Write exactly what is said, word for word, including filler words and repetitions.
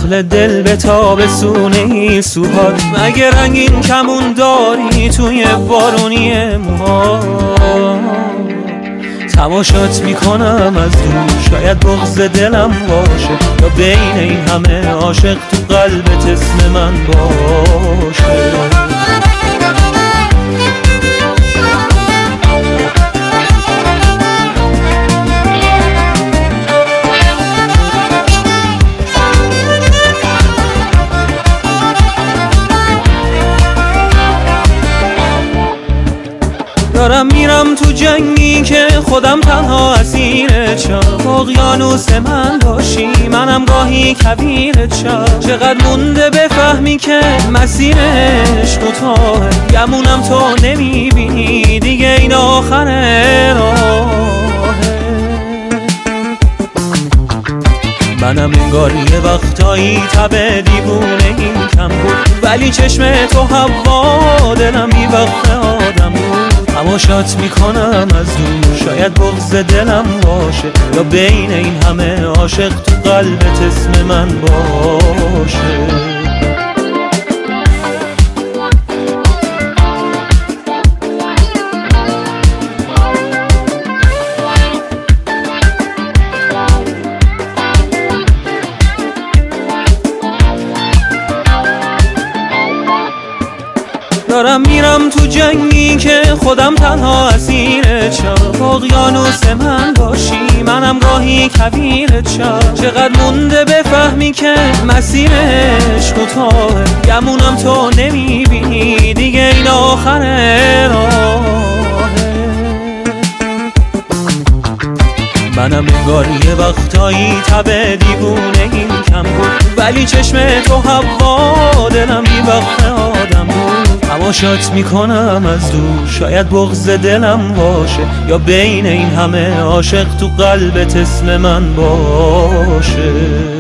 عقل دل به تابستون این سوهات، مگه رنگین کمون داری توی بارونی موها؟ تماشات میکنم از دور، شاید بغض دلم باشه یا بین این همه عاشق تو قلبت اسم من باشه. دارم میرم تو جنگی که خودم تنها اسیرت شم، اقیانوس من باشی منم گاهی کبیرت شم. چقدر مونده بفهمی که مسیر عشق کوتاهه، گمونم تو نمیبینی دیگه این آخر راهه. منم انگار یه وقتایی تب دیوونه این کم بود، ولی چشم تو هوا دلم بی وقت آدم بود. تماشات میکنم از دور، شاید بغض دلم باشه یا بین این همه عاشق تو قلبت اسم من باشه. دارم میرم تو جنگی که خودم تنها اسیرت شم، اقیانوس من باشی منم گاهی کبیرت شم. چقدر مونده بفهمی که مسیر عشق کوتاهه، گمونم تو نمیبینی دیگه این آخر راهه. منم انگار یه وقتایی تب دیوونه این کم بود، ولی چشم تو هوا دلم بی وقت آدم بود. تماشات میکنم از دور، شاید بغض دلم باشه یا بین این همه عاشق تو قلبت اسم من باشه.